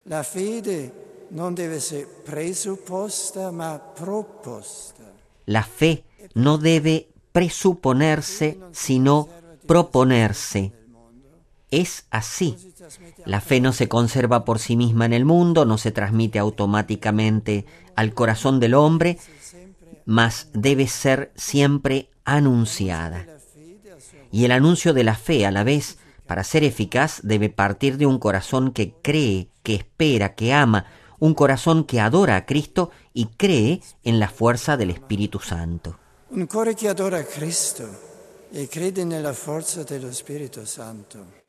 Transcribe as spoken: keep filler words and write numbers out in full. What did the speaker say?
La fede non deve essere presupposta ma proposta. La fe no debe presuponerse, sino proponerse. Es así. La fe no se conserva por sí misma en el mundo, no se transmite automáticamente al corazón del hombre, mas debe ser siempre anunciada. Y el anuncio de la fe, a la vez, para ser eficaz, debe partir de un corazón que cree, que espera, que ama, un corazón que adora a Cristo y cree en la fuerza del Espíritu Santo. Un cuore che adora Cristo e crede nella forza dello Spirito Santo.